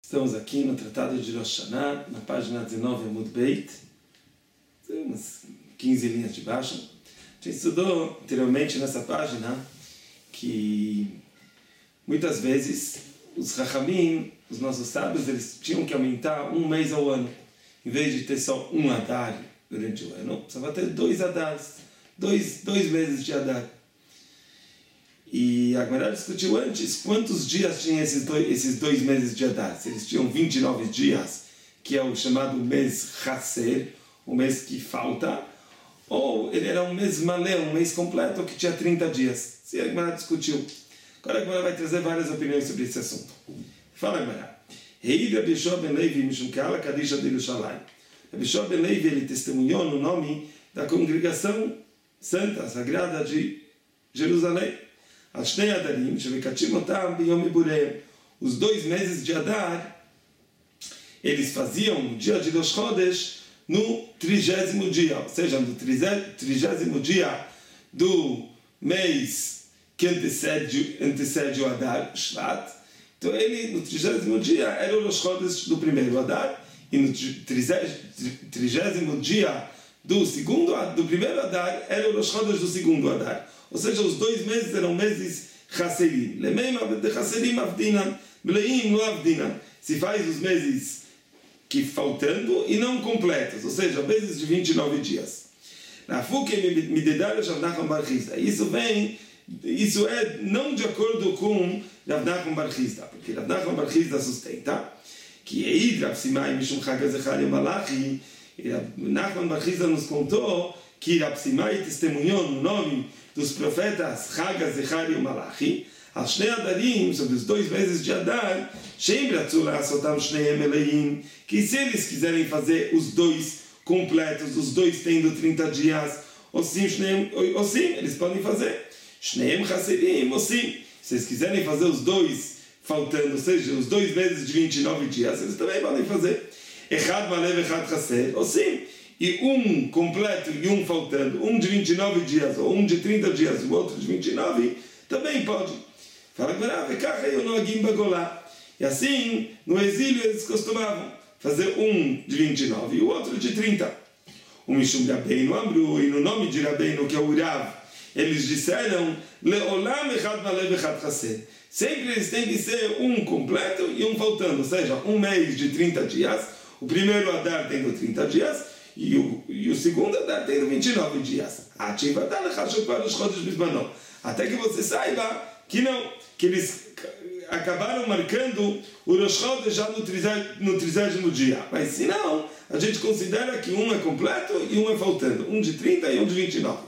Estamos aqui no Tratado de Rosh Hashanah, na página 19, Amud Beit, umas 15 linhas de baixo. A gente estudou anteriormente nessa página que muitas vezes os Chachamim, os nossos sábios, eles tinham que aumentar um mês ao ano. Em vez de ter só um Adar durante o ano, precisava ter 2 Adars, dois meses de Adar. E a Gemara discutiu antes quantos dias tinham esses dois meses de Adar. Se eles tinham 29 dias, que é o chamado mês Chaser, o mês que falta, ou ele era um mês malé, um mês completo, que tinha 30 dias. Se a Gemara discutiu. Agora a Gemara vai trazer várias opiniões sobre esse assunto. Fala, Gemara. Rei Rabi Yehoshua ben Levi Mishum Kala Kadisha de Yerushalayim. Rabi Yehoshua ben Levi, ele testemunhou no nome da congregação santa, sagrada de Jerusalém. Os 2 meses de Adar, eles faziam no dia de Rosh Chodesh no 30º dia, ou seja, no 30º dia do mês que antecede o Adar, Shvat. Então ele, no 30º dia, era o Rosh Chodesh do primeiro Adar, e no 30º dia do primeiro Adar, era o Rosh Chodesh do segundo Adar. Ou seja, os 2 meses eram meses Chaserim. Se faz os meses que faltando e não completos, ou seja, meses de 29 dias. Isso é não de acordo com Rav Nachman bar Chizda, porque Rav Nachman bar Chizda sustenta que Rav Simai Mishum Chag HaZechariah Malachi, Rav Nachman bar Chizda nos contou que Rav Simai testemunhou no nome dos profetas Chag HaZechariah e Malachi, as Shnei Adarim, sobre os 2 meses de Adar, que se eles quiserem fazer os 2 completos, os 2 tendo 30 dias, ou sim, eles podem fazer. Shneim Chaserim, ou sim, se eles quiserem fazer os 2 faltando, ou seja, os 2 meses de 29 dias, eles também podem fazer. Echad Malev, Echad Chaser, ou sim, e um completo e um faltando, um de 29 dias, ou um de 30 dias, o outro de 29, também pode. Fala Gemara, e assim, no exílio eles costumavam fazer um de 29 e o outro de 30. O Mishum Rabbeinu Amru, e no nome de Rabbeinu, que é o Rav, eles disseram, Leolam Echad Malev Echad Chaser. Sempre eles têm que ser um completo e um faltando, ou seja, um mês de 30 dias, o primeiro Adar tendo 30 dias, e o segundo Adar tendo 29 dias. Até que você saiba que não, que eles acabaram marcando o Rosh Chodesh já no 30º dia. Mas se não, a gente considera que um é completo e um é faltando. Um de 30 e um de 29.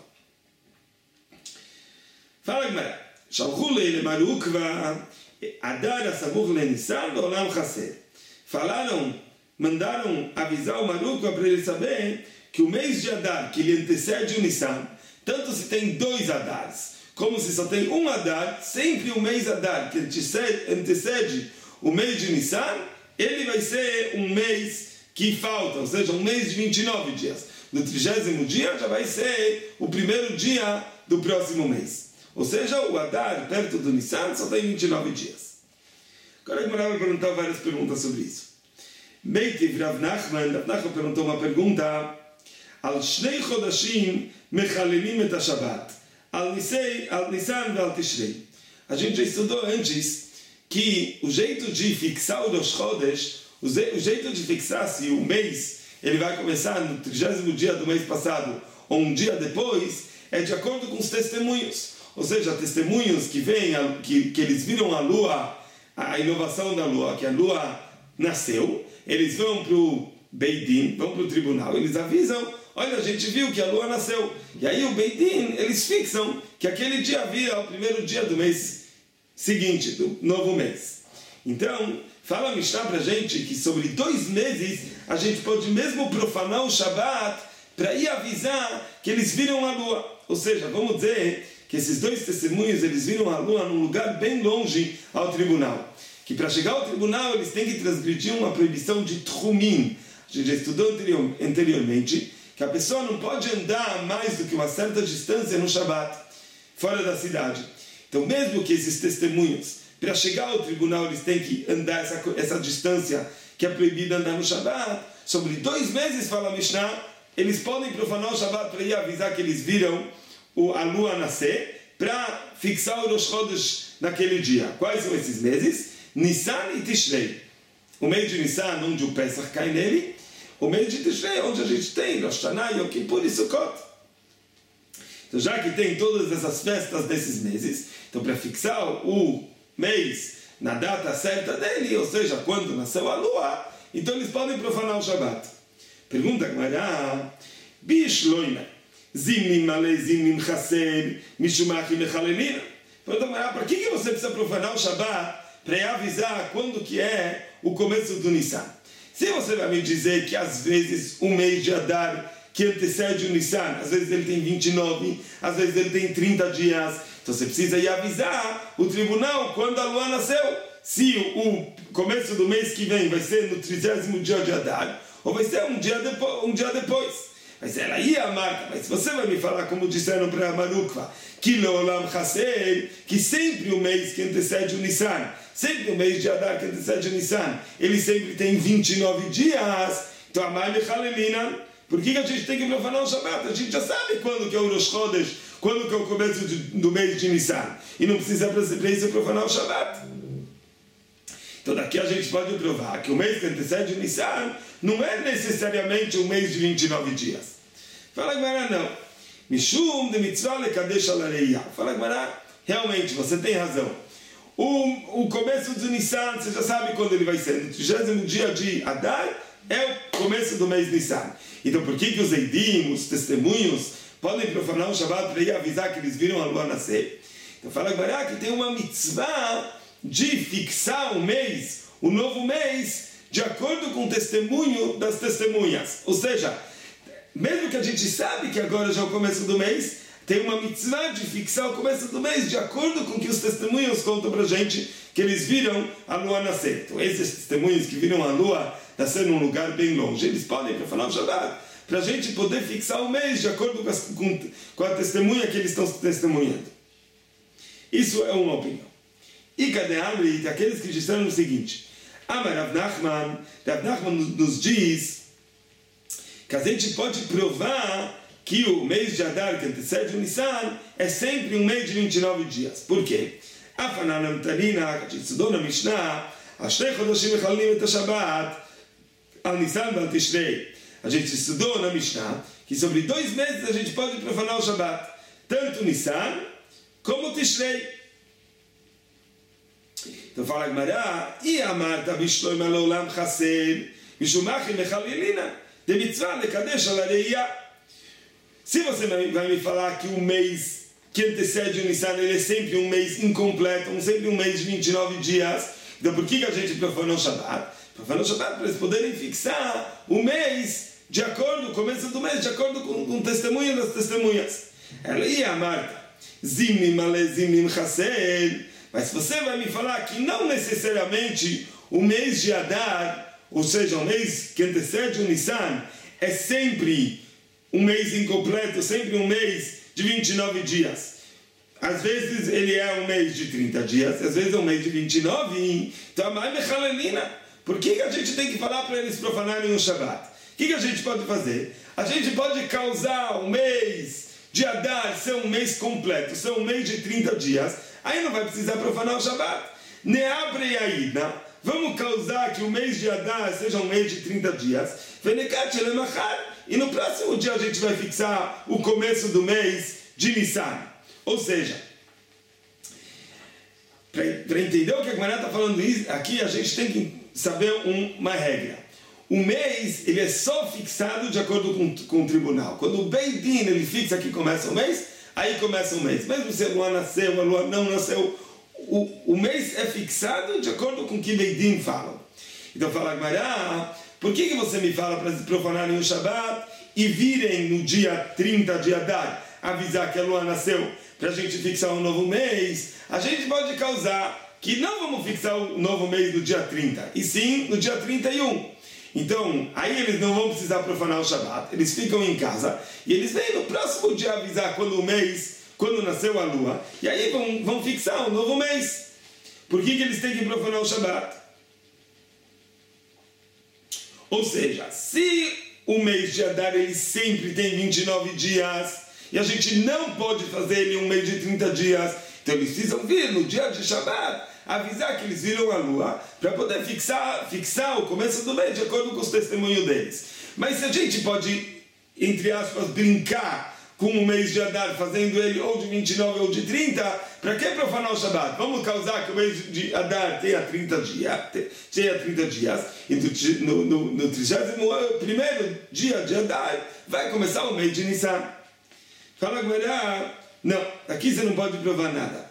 Fala, Gemara. Shalchu le'ilema rukva Adar asamuch le'Nissan ve'olam chaser. Mandaram avisar o Marukva para ele saber que o mês de Adar, que ele antecede o Nissan, tanto se tem 2 Adars, como se só tem um Adar, sempre o mês Adar, que antecede o mês de Nissan, ele vai ser um mês que falta, ou seja, um mês de 29 dias. No 30º dia já vai ser o primeiro dia do próximo mês. Ou seja, o Adar, perto do Nissan, só tem 29 dias. Agora a Gemara vai perguntar várias perguntas sobre isso. Meitiv Rav Nachman perguntou uma pergunta: Al Shnei Chodashim Mechalelim et HaShabbat, Al Nissan e Al Tishrei. A gente já estudou antes que o jeito de fixar o Rosh Chodesh, o jeito de fixar se o mês ele vai começar no 30º dia do mês passado ou um dia depois, é de acordo com os testemunhos. Ou seja, testemunhos que vêm, que eles viram a lua, a inovação da lua, que a lua nasceu, eles vão para o Beit Din, vão para o tribunal, eles avisam, olha, a gente viu que a lua nasceu. E aí o Beit Din, eles fixam que aquele dia havia o primeiro dia do mês seguinte, do novo mês. Então, fala a Mishnah para a gente que sobre 2 meses a gente pode mesmo profanar o Shabat para ir avisar que eles viram a lua. Ou seja, vamos dizer que esses 2 testemunhos, eles viram a lua num lugar bem longe ao tribunal. Que para chegar ao tribunal eles têm que transgredir uma proibição de Tchumim. A gente já estudou anteriormente que a pessoa não pode andar mais do que uma certa distância no Shabat, fora da cidade. Então mesmo que esses testemunhos para chegar ao tribunal eles têm que andar essa distância que é proibida andar no Shabbat. Sobre 2 meses, fala a Mishnah, eles podem profanar o Shabbat para ir avisar que eles viram a lua nascer, para fixar o Rosh Chodesh naquele dia. Quais são esses meses? Nissan e Tishrei. O mês de Nissan, onde o Pesach cai nele, o mês de Tishrei, onde a gente tem Rosh Hashanah, Yom Kippur e Sukkot. Então, já que tem todas essas festas desses meses, então para fixar o mês na data certa dele, ou seja, quando nasceu a lua, então eles podem profanar o Shabbat. Pergunta a Gemara, Bishloina, Zimnim male, Zimnim chaser, Mishumachim echalelina. Pergunta a Gemara, para que você precisa profanar o Shabbat para avisar quando que é o começo do Nissan? Se você vai me dizer que às vezes o mês de Adar que antecede o Nissan, às vezes ele tem 29, às vezes ele tem 30 dias, então você precisa ir avisar o tribunal quando a lua nasceu, se o começo do mês que vem vai ser no 30º dia de Adar, ou vai ser um dia depois. Mas ela ia a marca, mas você vai me falar, como disseram para a Marukva, que Leolam Chaser, que sempre o mês que antecede o Nissan, sempre o mês de Adar que antecede o Nissan, ele sempre tem 29 dias, então a Mai Mechalelina, por que a gente tem que profanar o Shabbat? A gente já sabe quando que é o Rosh Chodesh, quando que é o começo do mês de Nissan, e não precisa para isso profanar o Shabbat. Então daqui a gente pode provar que o mês que antecede o Nissan não é necessariamente um mês de 29 dias. Fala Gemara, não. Mishum de mitzvah lekadesh alareia. Fala Gemara, realmente, você tem razão. O começo do Nissan, você já sabe quando ele vai ser. No 30º dia de Adar é o começo do mês Nissan. Então por que os eidim, os testemunhos, podem profanar o Shabbat para ir avisar que eles viram a lua nascer? Então fala Gemara que tem uma mitzvah de fixar o mês, o novo mês, de acordo com o testemunho das testemunhas. Ou seja, mesmo que a gente sabe que agora já é o começo do mês, tem uma mitzvah de fixar o começo do mês de acordo com o que os testemunhos contam para a gente que eles viram a lua nascer. Então esses testemunhos que viram a lua nascer num lugar bem longe, eles podem profanar o Shabbat para a gente poder fixar o mês de acordo com a testemunha que eles estão testemunhando. Isso é uma opinião. E cadê Amrit, aqueles que disseram o seguinte: Amar Rav Nachman nos diz que a gente pode provar que o mês de Adar, que antecede o Nissan, é sempre um mês de 29 dias. Por quê? Afananam Tanina, que a gente estudou na Mishnah, Ashrei Chodoshim Mechalim et HaShabbat, Al Nissan Val Tishrei. A gente estudou na Mishnah que sobre 2 meses a gente pode profanar o Shabbat, tanto Nissan como Tishrei. Então fala a Gemara, e amarta bishloim alolam chaser, mishumachim echalilina, de mitzvah lekadesh alareia. Se você vai me falar que o mês que antecede o Nissan, ele é sempre um mês incompleto, sempre um mês de 29 dias, então por que a gente profanou o Shabbat? Profanou o Shabbat para eles poderem fixar o mês de acordo, o começo do mês, de acordo com o testemunho das testemunhas. Ela ia a Marta, zimnim ale zimnim chaser. Mas se você vai me falar que não necessariamente o mês de Adar, ou seja, o mês que antecede o Nissan, é sempre um mês incompleto, sempre um mês de 29 dias. Às vezes ele é um mês de 30 dias, às vezes é um mês de 29. Então, por que a gente tem que falar para eles profanarem o Shabbat? O que a gente pode fazer? A gente pode causar o mês de Adar ser um mês completo, ser um mês de 30 dias, aí não vai precisar profanar o Shabbat. Neabre e Aida, vamos causar que o mês de Adar seja um mês de 30 dias, e no próximo dia a gente vai fixar o começo do mês de Nissan. Ou seja, para entender o que a Gemara está falando aqui, a gente tem que saber uma regra. O mês, ele é só fixado de acordo com o tribunal. Quando o Beit Din, ele fixa que começa o mês, aí começa o mês. Mesmo se a lua nasceu, a lua não nasceu, o mês é fixado de acordo com o que Beit Din fala. Então fala Gemara, por que você me fala para profanarem o Shabbat e virem no dia 30 de Adar avisar que a lua nasceu para a gente fixar um novo mês? A gente pode causar que não vamos fixar o novo mês no dia 30, e sim no dia 31. Então, aí eles não vão precisar profanar o Shabbat, eles ficam em casa e eles vêm no próximo dia avisar quando nasceu a lua, e aí vão fixar um novo mês. por que eles têm que profanar o Shabat? Ou seja, se o mês de Adar ele sempre tem 29 dias, e a gente não pode fazer ele um mês de 30 dias, então eles precisam vir no dia de Shabat, avisar que eles viram a lua, para poder fixar o começo do mês de acordo com os testemunhos deles. Mas se a gente pode, entre aspas, brincar com o mês de Adar, fazendo ele ou de 29 ou de 30, para que profanar o Shabat? Vamos causar que o mês de Adar tenha 30 dias, e no 31º dia de Adar vai começar o mês de Nissan. Fala agora, não, aqui você não pode provar nada.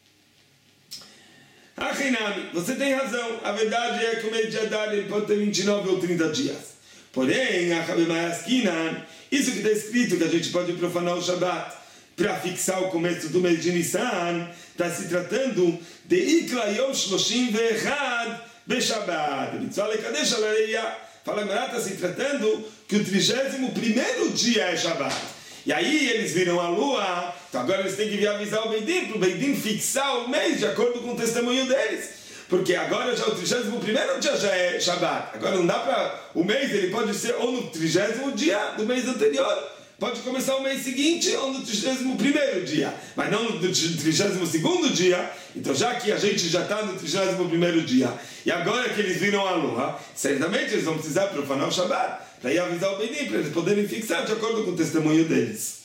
Achinami, você tem razão, a verdade é que o mês de Adar ele pode ter 29 ou 30 dias. Porém, isso que está escrito que a gente pode profanar o Shabat para fixar o começo do mês de Nissan, está se tratando de Ikla Yom 31 Beshabat. Fala agora, está se tratando que o 31º dia é Shabat. E aí eles viram a lua, então agora eles têm que vir avisar o Beidin, para o Beidin fixar o mês de acordo com o testemunho deles. Porque agora já o 31º dia já é Shabat. Agora não dá para... O mês ele pode ser ou no 30º dia do mês anterior. Pode começar o mês seguinte ou no 31º dia. Mas não no 32º dia. Então já que a gente já está no 31º dia. E agora que eles viram a lua, certamente eles vão precisar profanar o Shabat. Para ir avisar o Beidin, para eles poderem fixar de acordo com o testemunho deles.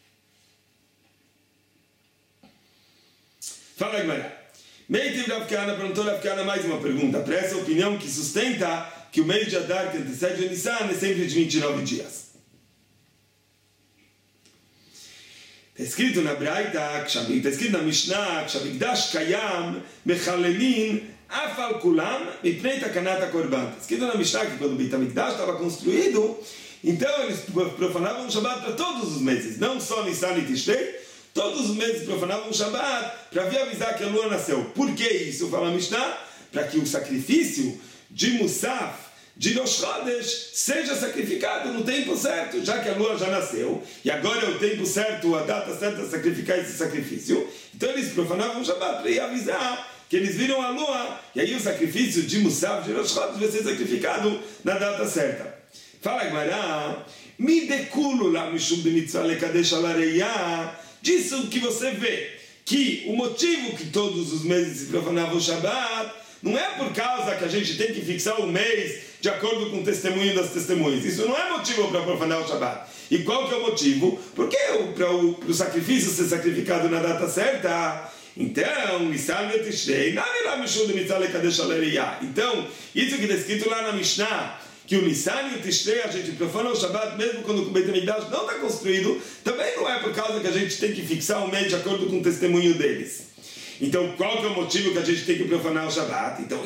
Fala, Guimarães. Meitiv Rav Kahana perguntou Rav Kahana mais uma pergunta. Para essa opinião que sustenta que o mês de Adar, que antecede o Nissan, é sempre de 29 dias. Está escrito na Braita, está escrito na Mishnah, Kshavigdash Kayam Mechalelin Afal Kulam Mipnei Takanat HaKorban. Está escrito na Mishnah que quando o Beit HaMikdash estava construído, então eles profanavam o Shabbat para todos os meses, não só Nissan e Tishrei. Todos os meses profanavam o Shabat para vir avisar que a lua nasceu. Por que isso? Fala a Mishnah, para que o sacrifício de Musaf, de Rosh Chodesh, seja sacrificado no tempo certo, já que a lua já nasceu, e agora é o tempo certo, a data certa de sacrificar esse sacrifício. Então eles profanavam o Shabat para ir avisar que eles viram a lua, e aí o sacrifício de Musaf, de Rosh Chodesh, vai ser sacrificado na data certa. Fala Guimarães, Mi dekulo la mishum b'mitzvah lekadesh al hareiyah. Disso que você vê que o motivo que todos os meses se profanavam o Shabat não é por causa que a gente tem que fixar o mês de acordo com o testemunho das testemunhas. Isso não é motivo para profanar o Shabat. E qual que é o motivo? Porque para o sacrifício ser sacrificado na data certa, então, então, isso que está escrito lá na Mishnah, que o Nissan e o Tishrei a gente profana o Shabat mesmo quando o Beit HaMikdash não está construído, também não é por causa que a gente tem que fixar o mês de acordo com o testemunho deles. Então, qual que é o motivo que a gente tem que profanar o Shabat? Então,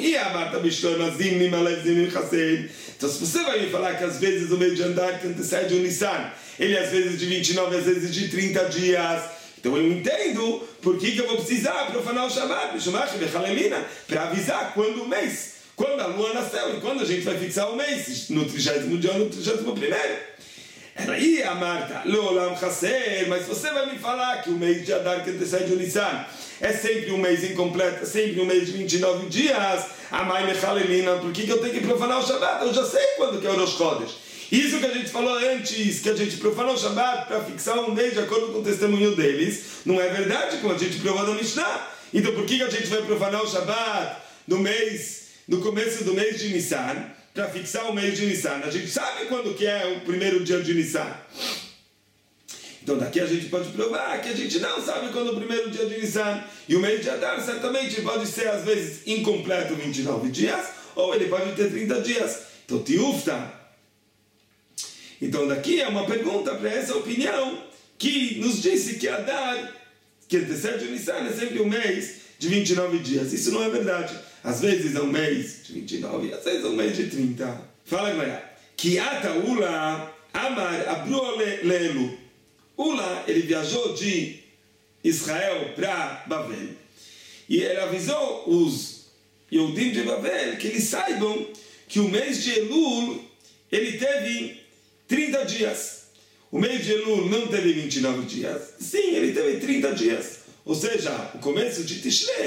então, se você vai me falar que às vezes o mês de Adar que antecede o Nissan, ele às vezes de 29, às vezes de 30 dias, então eu entendo por que eu vou precisar profanar o Shabat, para avisar quando o mês, quando a lua nasceu e quando a gente vai fixar o mês, no 30º dia ou no 31º. Aí a Marta, Leolam Chasser, mas você vai me falar que o mês de Adar que antecede o Nissan é sempre um mês incompleto, é sempre um mês de 29 dias, a Mãe Mechalelina, por que eu tenho que profanar o Shabat? Eu já sei quando que é o Rosh Chodesh. Isso que a gente falou antes, que a gente profanou o Shabat para fixar um mês de acordo com o testemunho deles, não é verdade, como a gente provou na Mishnah. Então por que a gente vai profanar o Shabat no começo do mês de Nissan, para fixar o mês de Nissan? A gente sabe quando que é o primeiro dia de Nissan. Então daqui a gente pode provar que a gente não sabe quando é o primeiro dia de Nissan. E o mês de Adar certamente pode ser às vezes incompleto 29 dias, ou ele pode ter 30 dias. Então tiufta. Então daqui é uma pergunta para essa opinião que nos disse que Adar, que antecede o Nissan, é sempre um mês de 29 dias. Isso não é verdade. Às vezes é um mês de 29, às vezes é um mês de 30. Fala, Guimarães. Kiata Ula Amar Abrole Lelu. Ula, ele viajou de Israel para Babel. E ele avisou os Yehudim de Babel que eles saibam que o mês de Elul, ele teve 30 dias. O mês de Elul não teve 29 dias. Sim, ele teve 30 dias. Ou seja, o começo de Tishrei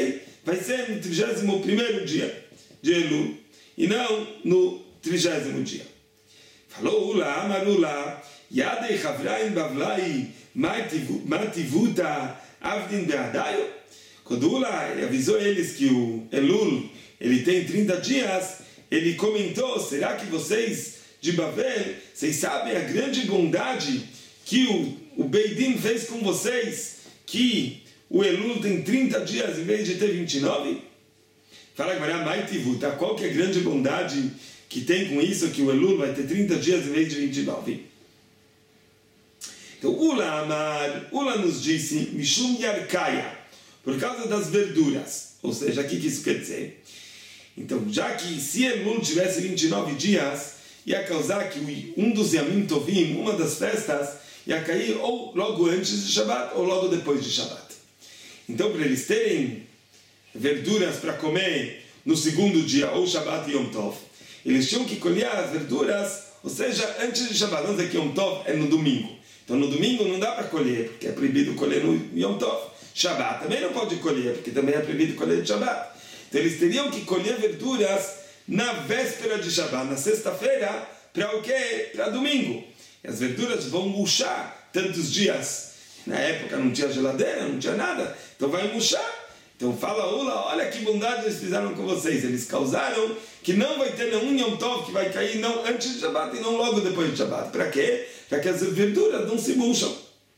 vai ser no 31º dia de Elul, e não no 30º dia. Falou Ula, Amar Ula, Yadei Chavraim Bavlai, Mativuta Avdin Beadayo. Quando Ula avisou eles que o Elul ele tem 30 dias, ele comentou: será que vocês de Bavel, vocês sabem a grande bondade que o Beidin fez com vocês, que o Elul tem 30 dias em vez de ter 29? Fala agora, Maitivuta, qual que é a grande bondade que tem com isso, que o Elul vai ter 30 dias em vez de 29? Então, Ula nos disse, Mishum Yarkaya, por causa das verduras. Ou seja, o que isso quer dizer? Então, já que se Elul tivesse 29 dias, ia causar que um dos Yamim Tovim, uma das festas, ia cair ou logo antes de Shabbat ou logo depois de Shabbat. Então, para eles terem verduras para comer no segundo dia, ou Shabbat e Yom Tov, eles tinham que colher as verduras, ou seja, antes de Shabbat. Vamos dizer que Yom Tov é no domingo. Então, no domingo não dá para colher, porque é proibido colher no Yom Tov. Shabbat também não pode colher, porque também é proibido colher de Shabbat. Então, eles teriam que colher verduras na véspera de Shabbat, na sexta-feira, para o quê? Para domingo. E as verduras vão murchar tantos dias. Na época não tinha geladeira, não tinha nada, então vai murchar. Então fala Ula, olha que bondade eles fizeram com vocês. Eles causaram que não vai ter nenhum Yom Tov que vai cair não antes de Shabbat e não logo depois de Shabbat. Para quê? Para que as verduras não se murcham.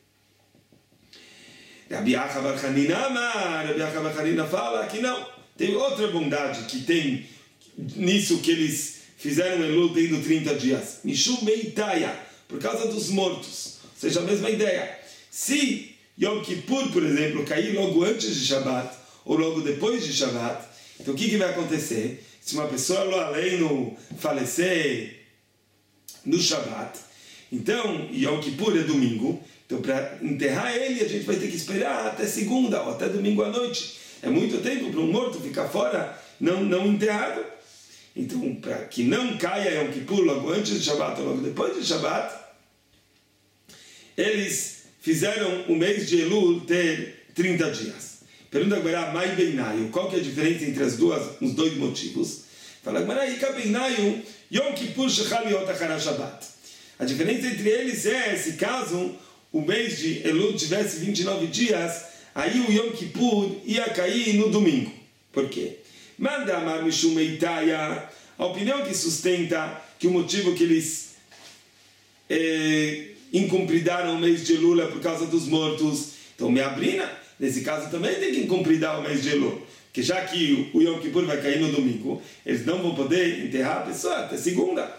Rabi Acha bar Chanina fala que não. Tem outra bondade que tem nisso que eles fizeram Elul tendo 30 dias. Mishum Meitaya, por causa dos mortos. Ou seja, a mesma ideia. Se Yom Kippur, por exemplo, cair logo antes de Shabbat ou logo depois de Shabbat, então o que vai acontecer? Se uma pessoa além falecer no Shabbat, então Yom Kippur é domingo, então para enterrar ele a gente vai ter que esperar até segunda ou até domingo à noite. É muito tempo para um morto ficar fora, não enterrado. Então, para que não caia Yom Kippur logo antes de Shabbat ou logo depois de Shabbat, eles fizeram o mês de Elul ter 30 dias. Pergunta agora, Mai Beinayu, qual que é a diferença entre os dois motivos? Fala agora, Ika Beinayu, Yom Kippur Shechal Yot Achara Shabbat. A diferença entre eles é, se caso o mês de Elul tivesse 29 dias, aí o Yom Kippur ia cair no domingo. Por quê? Manda Amar Mishum Meitaya, a opinião que sustenta que o motivo que eles incumpridaram o mês de Elul é por causa dos mortos. Então, Meabrina, nesse caso também tem que incumpridar o mês de Elul. Porque já que o Yom Kippur vai cair no domingo, eles não vão poder enterrar a pessoa até segunda.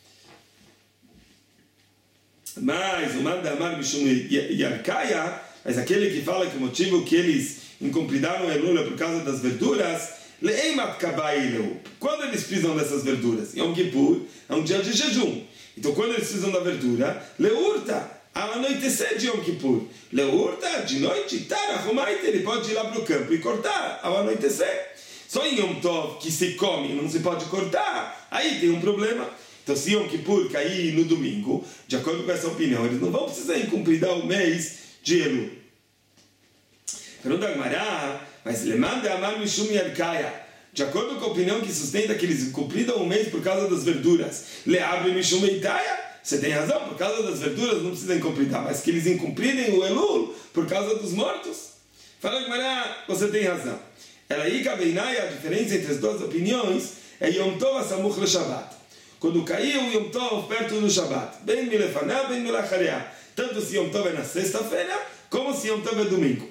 Mas o Manda Amar Mishum Yarkaya, mas aquele que fala que o motivo que eles incumpridaram Elul é por causa das verduras, quando eles precisam dessas verduras? Yom Kippur é um dia de jejum. Então quando eles precisam da verdura, leurta, ao anoitecer de Yom Kippur. Leurta, de noite, ele pode ir lá para o campo e cortar ao anoitecer. Só em Yom Tov, que se come e não se pode cortar, aí tem um problema. Então se Yom Kippur cair no domingo, de acordo com essa opinião, eles não vão precisar incumprir o mês de Elul. Pergunta Agmará, mas Lemanda Amar Mishum Yarkaya, de acordo com a opinião que sustenta que eles incumpriram o mês por causa das verduras, Leabre Mishum Meitaya, você tem razão, por causa das verduras não precisa incumprir, mas que eles incumprirem o Elul por causa dos mortos. Fala Agmará, você tem razão. Ela aí, a diferença entre as duas opiniões é Yom Tov Asamuch le Shabbat. Quando caiu o Yom Tov perto do Shabbat, Ben Milefaná, Ben Milachareá, tanto se Yom Tov é na sexta-feira, como se Yom Tov é domingo.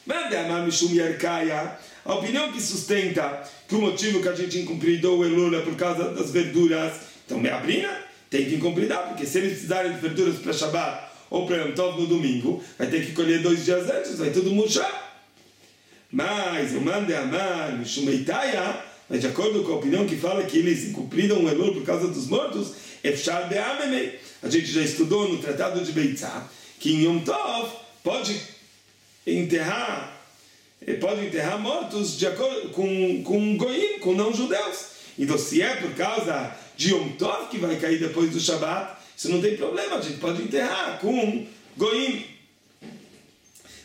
A opinião que sustenta que o motivo que a gente incumpridou o Elul é por causa das verduras, então Meabrina tem que incumpridar, porque se eles precisarem de verduras para Shabbat ou para Yom Tov no domingo, vai ter que colher 2 dias antes, vai tudo murchar. Mas o Mande Amar Mishum Meitaya, mas de acordo com a opinião que fala que eles incumpriram o Elul por causa dos mortos, Efshar Be'amemei. A gente já estudou no Tratado de Beitzá que em Yom Tov pode enterrar mortos de acordo com goim, com não-judeus. Então, se é por causa de Yom Tov que vai cair depois do Shabbat, isso não tem problema, a gente pode enterrar com goim.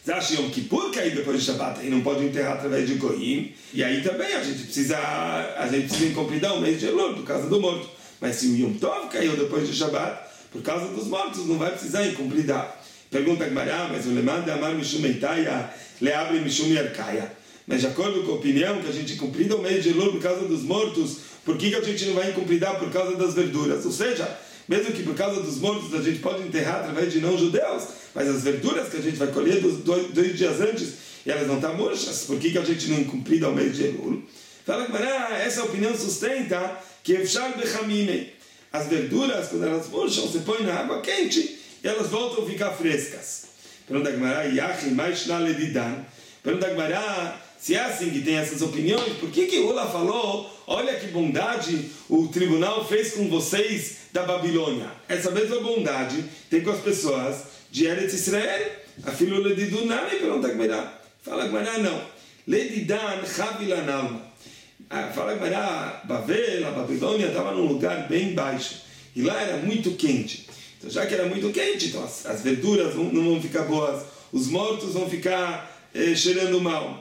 Zash Yom Kippur caiu depois de Shabbat e não pode enterrar através de Goyim. E aí também a gente precisa incumpridar o mês de Elul por causa do morto. Mas se o Yom Tov caiu depois de Shabbat, por causa dos mortos, não vai precisar incumpridar. Pergunta a Gemara, mas o Lemad de Amar Mishum Eitaia le abre Mishum Yarkaia. Mas de acordo com a opinião que a gente incumprida o mês de Elul por causa dos mortos, por que a gente não vai incumpridar por causa das verduras? Ou seja, mesmo que por causa dos mortos a gente pode enterrar através de não-judeus, mas as verduras que a gente vai colher dois dias antes, e elas não estão murchas, por que a gente não incumprida o mês de Elul? Fala que essa opinião sustenta que Efshar Bechamime, as verduras, quando elas murcham, você põe na água quente e elas voltam a ficar frescas. Pergunta a Gemara, Yachi mais Ledidan. Pergunta a Gemara, se é assim que tem essas opiniões, por que Ula falou, olha que bondade o tribunal fez com vocês da Babilônia? Essa mesma bondade tem com as pessoas de Eretz Israel. A filha Ledidan não me pergunta a Gemara. Fala a Gemara, não. Ledidan Chavilanalma. Fala a Gemara, Bavel, a Babilônia estava num lugar bem baixo. E lá era muito quente. Então já que era muito quente, então as verduras não vão ficar boas. Os mortos vão ficar cheirando mal.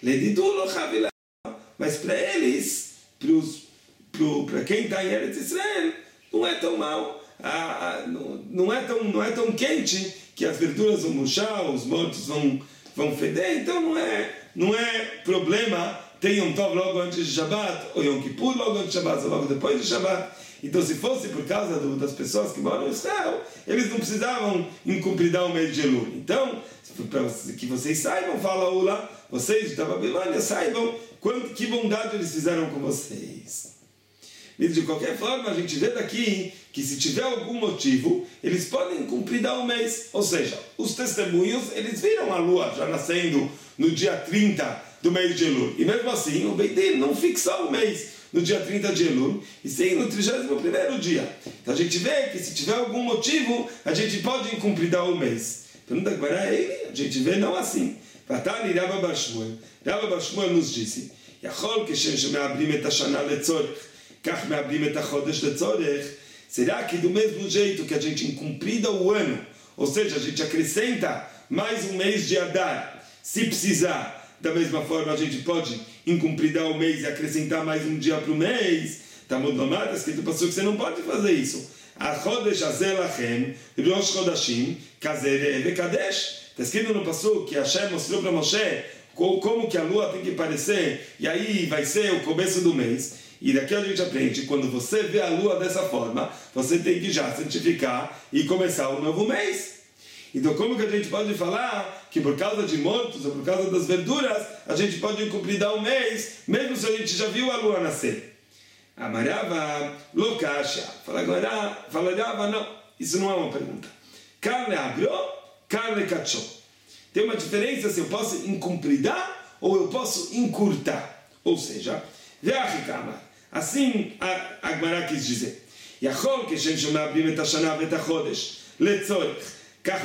Mas para eles, para quem está em Eretz Israel, não é tão mal, não é tão quente que as verduras vão murchar, os mortos vão feder, então não é problema ter Yom Tov logo antes de Shabbat, ou Yom Kippur logo antes de Shabbat, ou logo depois de Shabbat. Então, se fosse por causa das pessoas que moram em Israel, eles não precisavam incumpridar o mês de Elul. Então, para que vocês saibam, fala Ula, vocês da Babilônia saibam que bondade eles fizeram com vocês. E de qualquer forma, a gente vê daqui que se tiver algum motivo, eles podem incumpridar o mês. Ou seja, os testemunhos, eles viram a lua já nascendo no dia 30 do mês de Elul. E mesmo assim, o Beit Din não fixou o mês no dia 30 de Elul, e sim no 31º dia. Então a gente vê que se tiver algum motivo, a gente pode incumpridar o mês. Pergunta agora a gente vê não assim. Vatani Rabba Bar Shmuel. Rabba Bar Shmuel nos disse, Yachol Keshem Shemeabrim et Hashana letzorech, Kach Meabrim et Hachodesh letzorech. Será que do mesmo jeito que a gente incumprida o ano, ou seja, a gente acrescenta mais um mês de Adar, se precisar, da mesma forma a gente pode incumpridar o mês e acrescentar mais um dia para o mês? Está muito nomado, está escrito para que você não pode fazer isso. Achodesh azelachem, Rosh Chodashim, Kazere Vekadesh. Está escrito no Pasuk que Hashem mostrou para Moshe como que a lua tem que parecer, e aí vai ser o começo do mês. E daqui a gente aprende, quando você vê a lua dessa forma, você tem que já santificar e começar um novo mês. Então, como que a gente pode falar que por causa de mortos ou por causa das verduras, a gente pode incumpridar o mês, mesmo se a gente já viu a lua nascer? Amarava Lokasha. Fala agora, não, isso não é uma pergunta. Carne abro, carne cachô. Tem uma diferença se eu posso incumpridar ou eu posso encurtar. Ou seja, assim a Gemara quis dizer. Yachol keshem shemeabrim et hashana vet hachodesh letzorech.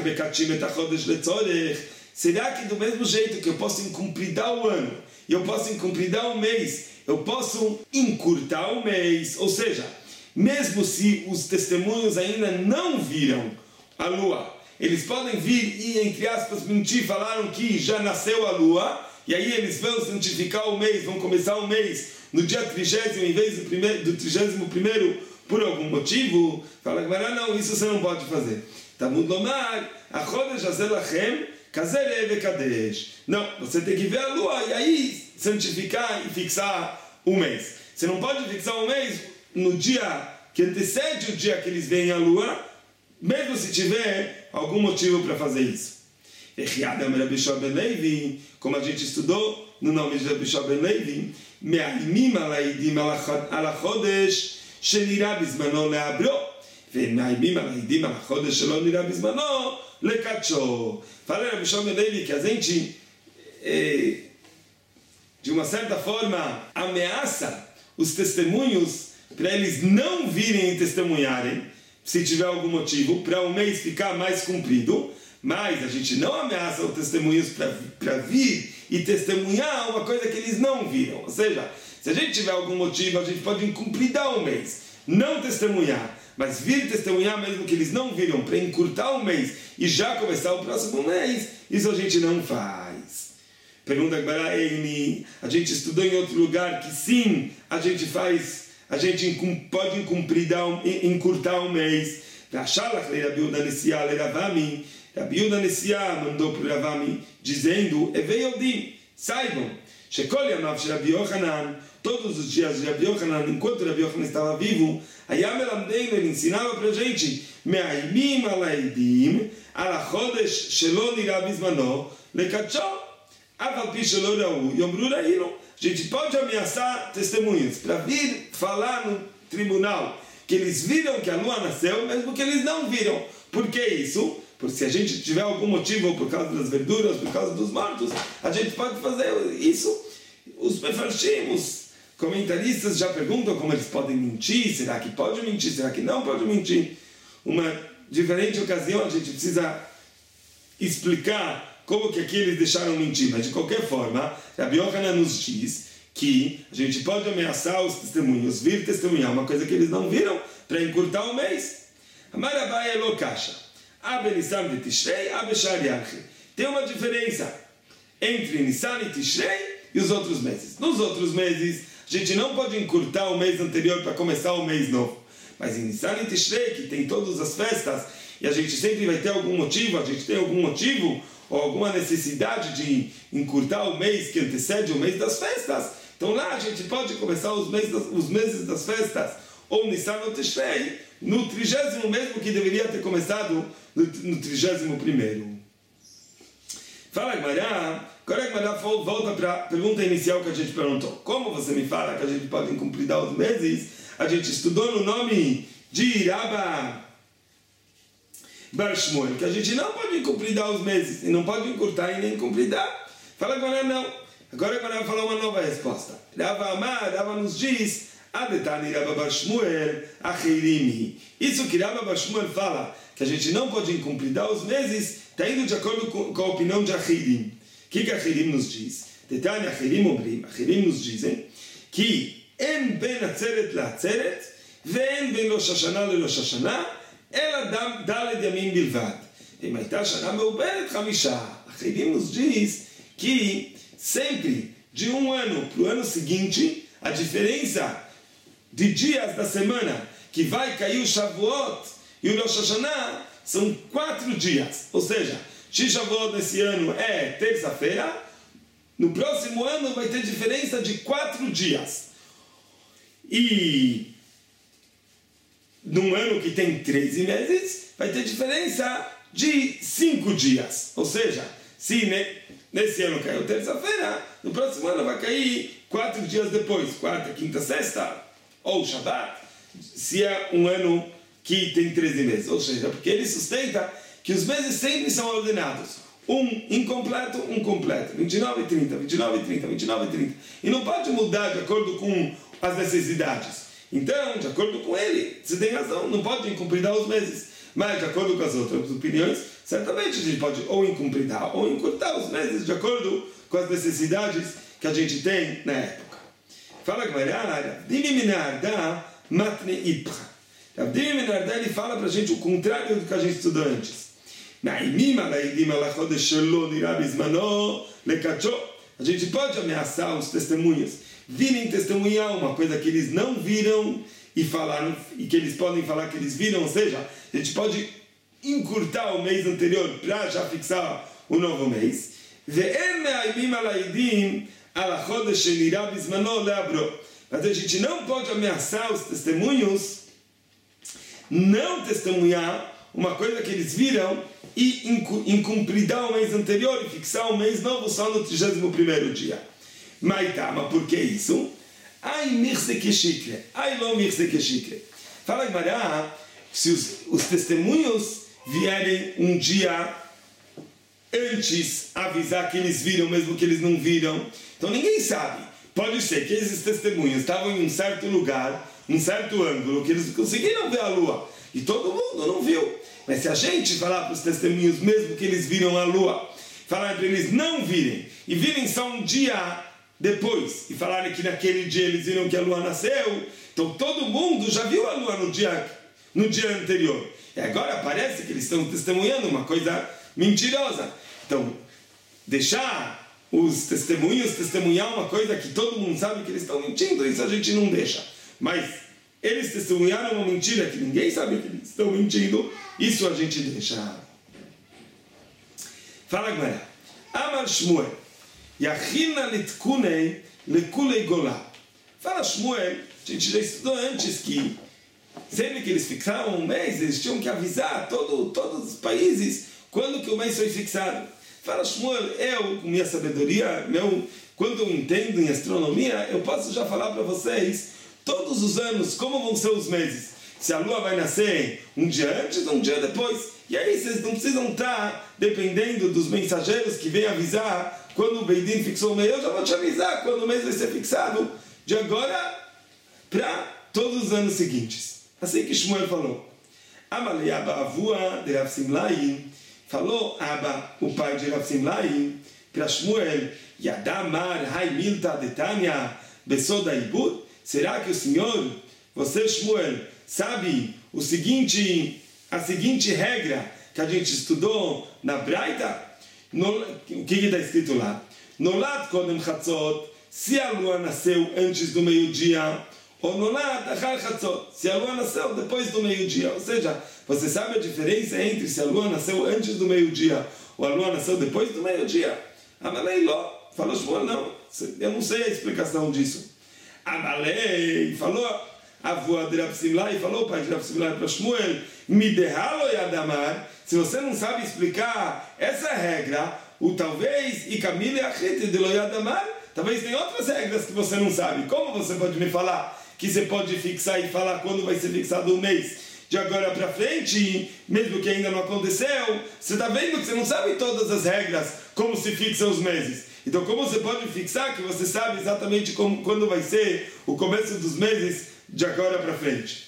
Será que do mesmo jeito que eu posso incumpridar o ano e eu posso incumpridar o mês, eu posso encurtar o mês? Ou seja, mesmo se os testemunhos ainda não viram a lua, eles podem vir e, entre aspas, mentir, falaram que já nasceu a lua, e aí eles vão santificar o mês, vão começar o mês no dia 30 em vez do 31º por algum motivo. Fala, não, isso você não pode fazer. Talmud Lomar, Achodesh Azelachem, Kazere Vekadesh. Não, você tem que ver a lua e aí santificar e fixar o mês. Você não pode fixar o mês no dia que antecede o dia que eles veem a lua, mesmo se tiver algum motivo para fazer isso. Echiadam Rabbi Shua ben Levi, como a gente estudou no nome de Rabbi Shua ben Levi, Me'aimim alaidim alachodesh, shenira bizmano leabro. ומאיימים על העדים על החודש שלא נראה בזמנו לקדשו. Fala Rabbi Shua ben Levi que a gente, de uma certa forma, ameaça os testemunhos para eles não virem e testemunharem, se tiver algum motivo, para o mês ficar mais comprido, mas a gente não ameaça os testemunhos para vir e testemunhar uma coisa que eles não viram. Ou seja, se a gente tiver algum motivo, a gente pode incumpridar o mês, não testemunhar, Mas vir testemunhar mesmo que eles não viram, para encurtar o mês e já começar o próximo mês, isso a gente não faz. Pergunta agora, a gente estudou em outro lugar que sim, a gente pode encurtar o mês. Rabi Yehuda Nessiah mandou para o Ravami dizendo, saibam, todos os dias de Rabi Yochanan, enquanto Rabi Yochanan estava vivo, ele ensinava para a gente, a gente pode ameaçar testemunhas para vir falar no tribunal que eles viram que a lua nasceu, mesmo que eles não viram. Por que isso? Porque se a gente tiver algum motivo, por causa das verduras, por causa dos mortos, a gente pode fazer isso. Os mefarshim, os comentaristas já perguntam como eles podem mentir. Será que pode mentir? Será que não pode mentir? Uma diferente ocasião a gente precisa explicar como que aqui eles deixaram mentir. Mas de qualquer forma, Rabi Yochanan nos diz que a gente pode ameaçar os testemunhos, vir testemunhar uma coisa que eles não viram, para encurtar o mês. Amarabai elokasha. Abe Nissan de Tishrei, Abe Shar Yarchi. Tem uma diferença entre Nissan e Tishrei e os outros meses. Nos outros meses, a gente não pode encurtar o mês anterior para começar o mês novo. Mas em Nissan e Tishrei, que tem todas as festas, e a gente sempre vai ter algum motivo, a gente tem algum motivo ou alguma necessidade de encurtar o mês que antecede o mês das festas, então lá a gente pode começar os meses das festas, ou Nissan ou Tishrei, no 30º mesmo que deveria ter começado no 31º. Fala Gemara, agora a Gemara volta para a pergunta inicial que a gente perguntou. Como você me fala que a gente pode cumprir os meses? A gente estudou no nome de Rabba Bar Shmuel, que a gente não pode cumprir os meses, e não pode encurtar e nem cumprir. Fala Gemara, não. Agora a Gemara vai falar uma nova resposta. Rabba nos diz, Adetani Rabba Bar Shmuel Achirimi. Isso que Rabba Bar Shmuel fala, que a gente não pode cumprir os meses, está indo de acordo com a opinião de Achirim. O que Achirim nos diz? Detani Achirim Obrim. Achirim nos dizem que en ben Atzeret la Atzeret, ve'en ben Rosh Hashanah le Rosh Hashanah, ela Daled Yamim Bilvad. Em Aitá Shana Meuberet Chamishá. Achirim nos diz que sempre de um ano para o ano seguinte, a diferença de dias da semana que vai cair o Shavuot e o Rosh Hashanah são 4 dias. Ou seja, Shavuot nesse ano é terça-feira, no próximo ano vai ter diferença de 4 dias. E num ano que tem 13 meses, vai ter diferença de 5 dias. Ou seja, se nesse ano caiu terça-feira, no próximo ano vai cair 4 dias depois, quarta, quinta, sexta, ou Shabbat, se é um ano que tem 13 meses. Ou seja, porque ele sustenta que os meses sempre são ordenados. Um incompleto, um completo. 29 e 30, 29 e 30, 29 e 30. E não pode mudar de acordo com as necessidades. Então, de acordo com ele, você tem razão, não pode incumpridar os meses. Mas, de acordo com as outras opiniões, certamente a gente pode ou incumpridar ou encurtar os meses de acordo com as necessidades que a gente tem na época. Fala Gemara, Dimi Minarda Matne Ipcha. Dimi Minarda, ele fala para a gente o contrário do que a gente estudou antes. A gente pode ameaçar os testemunhas, virem testemunhar uma coisa que eles não viram e falaram, e que eles podem falar que eles viram, ou seja, a gente pode encurtar o mês anterior para já fixar o novo mês. Mas a gente não pode ameaçar os testemunhos, não testemunhar uma coisa que eles viram e incumpridar o mês anterior e fixar o mês novo só no 31º dia. Mas por que isso? Ai mirse que shikre, ai lo mirse que shikre. Fala Gemara, se os testemunhos vierem um dia antes avisar que eles viram, mesmo que eles não viram, então ninguém sabe. Pode ser que esses testemunhos estavam em um certo lugar, um certo ângulo, que eles conseguiram ver a lua, e todo mundo não viu. Mas se a gente falar para os testemunhos, mesmo que eles viram a lua, falar para eles não virem, e virem só um dia depois, e falarem que naquele dia eles viram que a lua nasceu, então todo mundo já viu a lua no dia no dia anterior. E agora parece que eles estão testemunhando uma coisa mentirosa. Então, deixar os testemunhos testemunhar uma coisa que todo mundo sabe que eles estão mentindo, isso a gente não deixa. Mas eles testemunharam uma mentira que ninguém sabe que eles estão mentindo, isso a gente deixa. Fala agora. Amar Shmuel, Yachina litkunei lekulei golá. Fala Shmuel, a gente já estudou antes que sempre que eles fixavam um mês, eles tinham que avisar todos os países quando que o mês foi fixado. Fala Shmuel, eu, com minha sabedoria, quando eu entendo em astronomia, eu posso já falar para vocês, todos os anos, como vão ser os meses. Se a lua vai nascer um dia antes ou um dia depois. E aí vocês não precisam estar dependendo dos mensageiros que vêm avisar quando o Beidin fixou o mês. Eu já vou te avisar quando o mês vai ser fixado, de agora para todos os anos seguintes. Assim que Shmuel falou. Amalei Abba Avua de Rav Simlai, falou Abba, o pai de Rav Simlai, para Shmuel, Yadamar Hai Milta de Tanya Besoda Ibud. Será que o senhor, você Shmuel, sabe a seguinte regra que a gente estudou na Braita? O que está escrito lá? Nolat Kodem Chatzot, se a lua nasceu antes do meio-dia, ou Nolat Achar Chatzot, se a lua nasceu depois do meio-dia. Ou seja, você sabe a diferença entre se a lua nasceu antes do meio-dia ou a lua nasceu depois do meio-dia? Amalei Ló, falou Shmuel, não, eu não sei a explicação disso. Amalei, falou Avua de Rav Simlai, falou o pai de Rav Simlai para Shmuel, Midehalo Yadamar, se você não sabe explicar essa regra, o talvez, e Camille Achete de Loyadamar, talvez tem outras regras que você não sabe. Como você pode me falar que você pode fixar e falar quando vai ser fixado o mês de agora para frente, mesmo que ainda não aconteceu? Você está vendo que você não sabe todas as regras, como se fixam os meses. Então, como você pode fixar que você sabe exatamente quando vai ser o começo dos meses de agora para frente?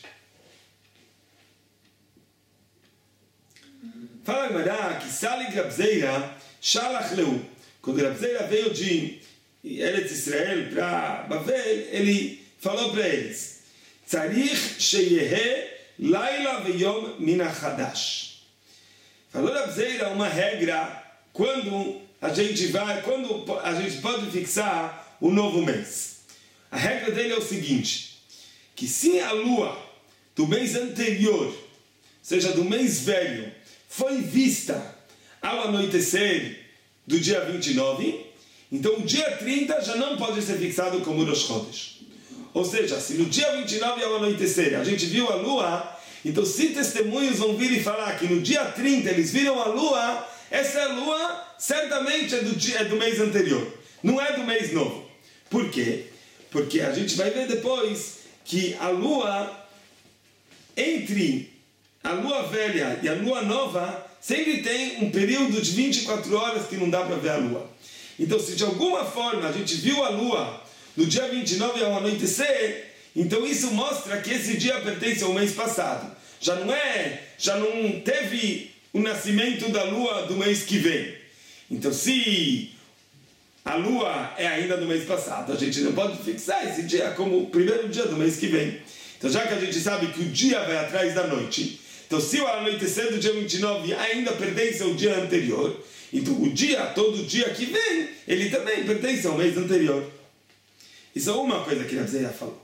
Fala Gemara que Sali Grabzeira Shalach Leu, quando Grabzeira veio de Eretz Israel para Bavel, ele falou para eles: Tzarich sheyehe laila veyom min hachadash. Falou Grabzeira uma regra quando a gente pode fixar o novo mês. A regra dele é o seguinte: que se a lua do mês anterior, ou seja, do mês velho, foi vista ao anoitecer do dia 29, então o dia 30 já não pode ser fixado como Rosh Chodesh. Ou seja, se no dia 29 ao anoitecer a gente viu a lua, então se testemunhos vão vir e falar que no dia 30 eles viram a lua, essa lua certamente é do mês anterior, não é do mês novo. Por quê? Porque a gente vai ver depois que a lua, entre a lua velha e a lua nova, sempre tem um período de 24 horas que não dá para ver a lua. Então, se de alguma forma a gente viu a lua no dia 29 ao anoitecer, então isso mostra que esse dia pertence ao mês passado. Já não teve o nascimento da lua do mês que vem. Então, se a lua é ainda do mês passado, a gente não pode fixar esse dia como o primeiro dia do mês que vem. Então, já que a gente sabe que o dia vai atrás da noite, então se o anoitecer do dia 29 ainda pertence ao dia anterior, então o dia, todo dia que vem, ele também pertence ao mês anterior. Isso é uma coisa que Rav Zeira falou.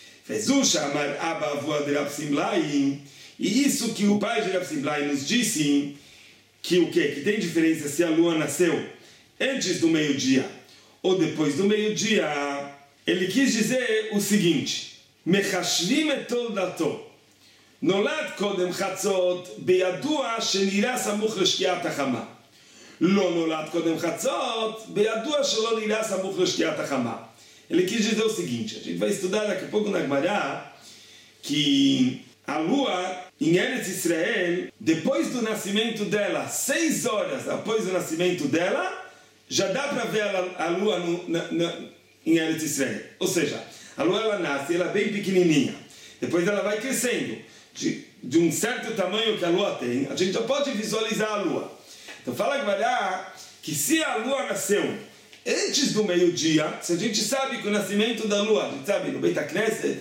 E isso que o pai de Rav Simlai nos disse, que o quê? Que tem diferença se a lua nasceu antes do meio-dia ou depois do meio-dia. Ele quis dizer o seguinte: Mechashvim et toldato nolad kodem chatzot beyadua shenira samuch leshkiat hachama lo nolad kodem chatzot beyadua shelo nira samuch leshkiat hachama. Ele quis dizer o seguinte, a gente vai estudar daqui a pouco na Gemara que a lua em Eretz Israel, depois do nascimento dela, 6 horas após o nascimento dela, já dá para ver a lua em Eretz Israel. Ou seja, a lua ela nasce, ela é bem pequenininha. Depois ela vai crescendo. De um certo tamanho que a lua tem, a gente já pode visualizar a lua. Então fala Gemara que se a lua nasceu antes do meio-dia, se a gente sabe que o nascimento da lua, a gente sabe no Beit HaKnesset,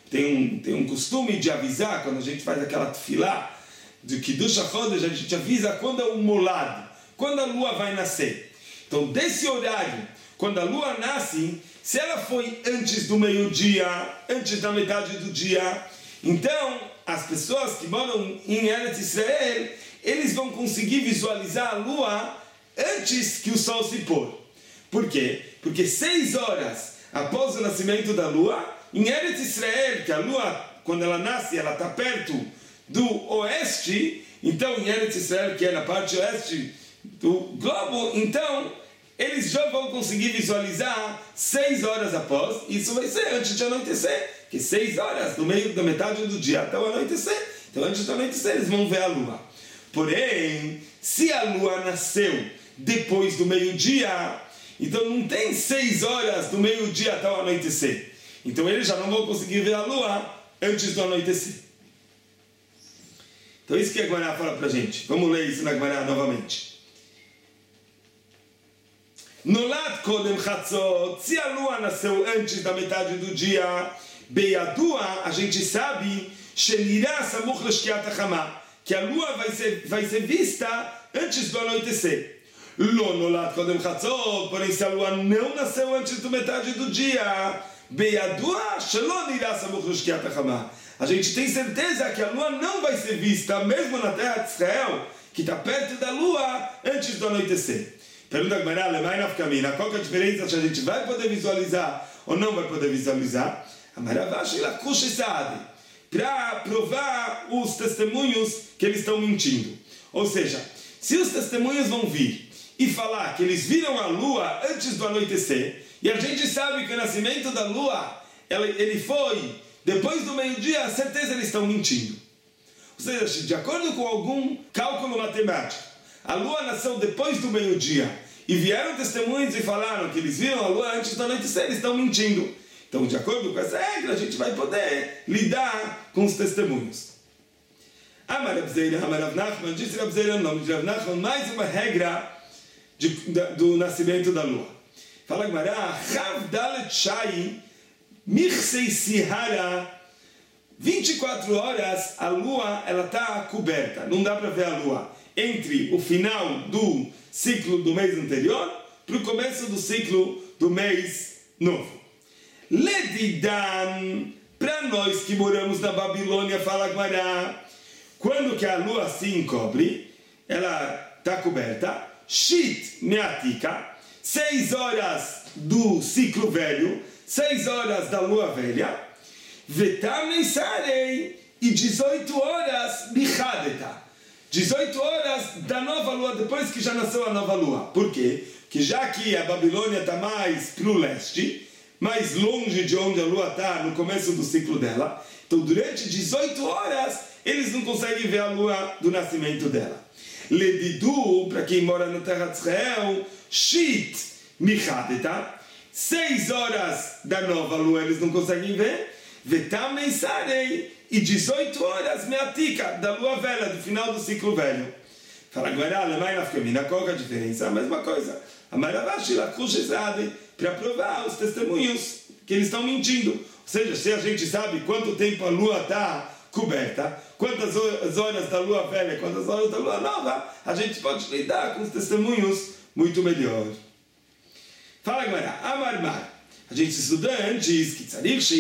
tem um costume de avisar, quando a gente faz aquela tefilá, de Kiddush HaChodesh, a gente avisa quando é o molado, quando a lua vai nascer. Então, desse horário, quando a lua nasce, se ela foi antes do meio-dia, antes da metade do dia, então, as pessoas que moram em Eretz Israel, eles vão conseguir visualizar a lua antes que o sol se pôr. Por quê? Porque 6 horas após o nascimento da lua, em Eretz Israel, que a lua, quando ela nasce, ela está perto do oeste, então em Eretz Israel, que é na parte oeste do globo, então eles já vão conseguir visualizar 6 horas após, isso vai ser antes de anoitecer, que 6 horas, do meio da metade do dia até o anoitecer, então antes do anoitecer eles vão ver a lua. Porém, se a lua nasceu depois do meio-dia, então não tem 6 horas do meio-dia até o anoitecer, então eles já não vão conseguir ver a lua antes do anoitecer. Então isso que a Gemara fala pra gente. Vamos ler isso na Gemara novamente. Nolad kodem chatzot, se a lua nasceu antes da metade do dia, beyadua, a gente sabe, shenirá samuch leshkiat hachama, que a lua vai ser vista antes do anoitecer. Lo nolad kodem chatzot, porém se a lua não nasceu antes da metade do dia, beyadua, shelo nirá samuch leshkiat hachama, a gente tem certeza que a lua não vai ser vista, mesmo na terra de Israel, que está perto da lua, antes do anoitecer. Pergunta a Gemara, qual que é a diferença se a gente vai poder visualizar ou não vai poder visualizar? A Maravashi para provar os testemunhos que eles estão mentindo. Ou seja, se os testemunhos vão vir e falar que eles viram a lua antes do anoitecer, e a gente sabe que o nascimento da lua ele foi depois do meio-dia, a certeza eles estão mentindo. Ou seja, de acordo com algum cálculo matemático, a lua nasceu depois do meio-dia e vieram testemunhos e falaram que eles viram a lua antes do anoitecer, eles estão mentindo. Então, de acordo com essa regra, a gente vai poder lidar com os testemunhos. Amar Abzeira, Amar Rav Nachman, disse Abzeira o nome de Rav Nachman, mais uma regra do nascimento da lua. Fala Gemara, Chav Dalet Shai, Michsei Sihara, 24 horas a lua ela está coberta, não dá para ver a lua entre o final do ciclo do mês anterior para o começo do ciclo do mês novo. Ledidan, para nós que moramos na Babilônia, fala Gemara, quando que a lua se encobre, ela está coberta, Shit Meatika, 6 horas do ciclo velho, 6 horas da lua velha, Vetam Sarei, e 18 horas Bichadeta, 18 horas da nova lua, depois que já nasceu a nova lua. Por quê? Porque já que a Babilônia está mais para o leste, mais longe de onde a lua está no começo do ciclo dela, então durante 18 horas eles não conseguem ver a lua do nascimento dela. Ledidu, para quem mora na terra de Israel, Shit Michadeta, 6 horas da nova lua eles não conseguem ver, Vetam Sarei, e 18 horas Meatika, da lua velha, do final do ciclo velho. Fala agora, Alemai Nafkamina, qual que é a diferença? A mesma coisa. A Maravashi Lakushizade, para provar os testemunhos que eles estão mentindo. Ou seja, se a gente sabe quanto tempo a lua está coberta, quantas horas da lua velha, quantas horas da lua nova, a gente pode lidar com os testemunhos muito melhor. Fala agora, Amarmar. A gente estudou antes que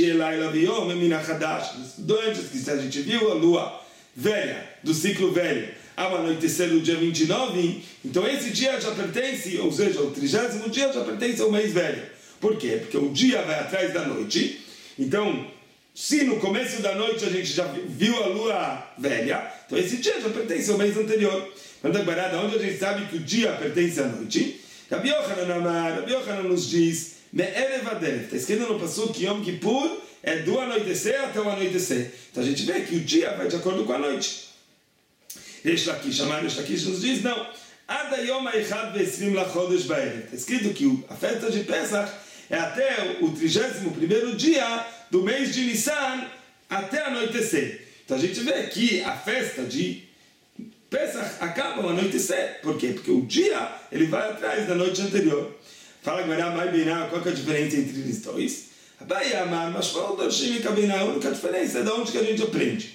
estudou antes que se a gente viu a lua velha, do ciclo velho, ao anoitecer do dia 29, então esse dia já pertence, ou seja, o 30º dia já pertence ao mês velho. Por quê? Porque o dia vai atrás da noite. Então, se no começo da noite a gente já viu a lua velha, então esse dia já pertence ao mês anterior. Quando a onde a gente sabe que o dia pertence à noite, Rabi Yochanan nos diz, está escrito no Pasuk que Yom Kippur é do anoitecer até o anoitecer. Então a gente vê que o dia vai de acordo com a noite. Reish Lakish nos diz, não. Ada Yom Ha'echad ve'esrim lachodesh ba'erev. Está escrito que a festa de Pesach é até o 31º dia do mês de Nissan até anoitecer. Então a gente vê que a festa de Pesach acaba ao anoitecer. Por quê? Porque o dia ele vai atrás da noite anterior. Fala Gemara, qual que é a diferença entre eles dois? Abai Amar, mas qual o a única diferença é de onde que a gente aprende.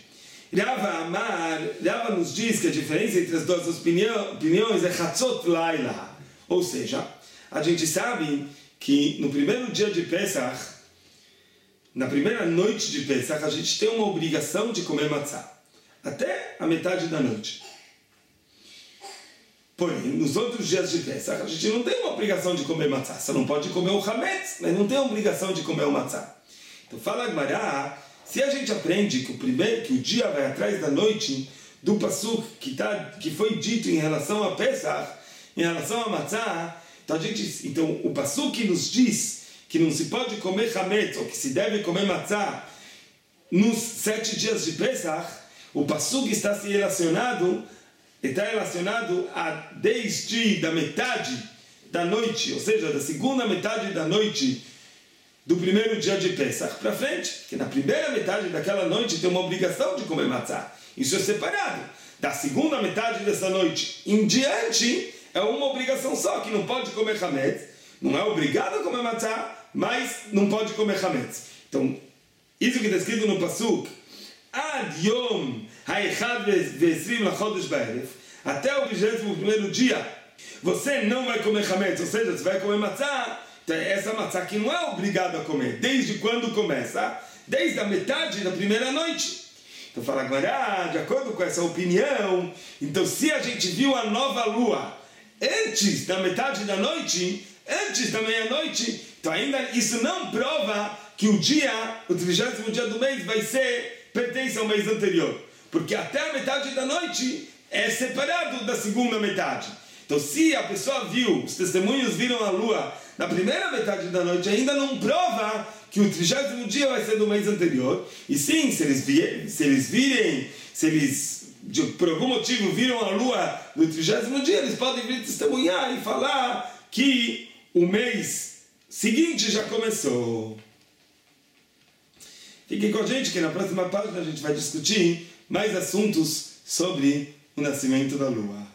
Rava nos diz que a diferença entre as duas opiniões é Chatzot Laila. Ou seja, a gente sabe que no primeiro dia de Pesach, na primeira noite de Pesach, a gente tem uma obrigação de comer matzá. Até a metade da noite. Porém, nos outros dias de Pesach, a gente não tem uma obrigação de comer matzá. Você não pode comer o hametz, mas não tem a obrigação de comer o matzá. Então fala a Gemara, se a gente aprende que o dia vai atrás da noite, do pasuk que foi dito em relação a Pesach, em relação a matzá, então o pasuk que nos diz que não se pode comer hametz, ou que se deve comer matzá, nos 7 dias de Pesach, o pasuk está relacionado desde da metade da noite, ou seja, da segunda metade da noite do primeiro dia de Pesach para frente, que na primeira metade daquela noite tem uma obrigação de comer matzá. Isso é separado. Da segunda metade dessa noite em diante é uma obrigação só, que não pode comer hametz, não é obrigado a comer matzá, mas não pode comer hametz. Então, isso que está escrito no pasuk, Ad Yom Ha'echad Ve'esrim Lachodesh Ba'erev, até o 21º dia, você não vai comer hametz, ou seja, você vai comer matzá. Então, essa matzá que não é obrigado a comer. Desde quando começa? Desde a metade da primeira noite. Então fala agora, de acordo com essa opinião, então se a gente viu a nova lua antes da metade da noite, antes da meia-noite, então ainda isso não prova que o 30º dia do mês pertence ao mês anterior. Porque até a metade da noite é separado da segunda metade. Então se a pessoa viu, os testemunhos viram a lua na primeira metade da noite, ainda não prova que o 30º dia vai ser do mês anterior. E sim, se eles por algum motivo viram a lua no 30º dia, eles podem vir testemunhar e falar que o mês seguinte já começou. Fiquem com a gente que na próxima página a gente vai discutir mais assuntos sobre o nascimento da lua.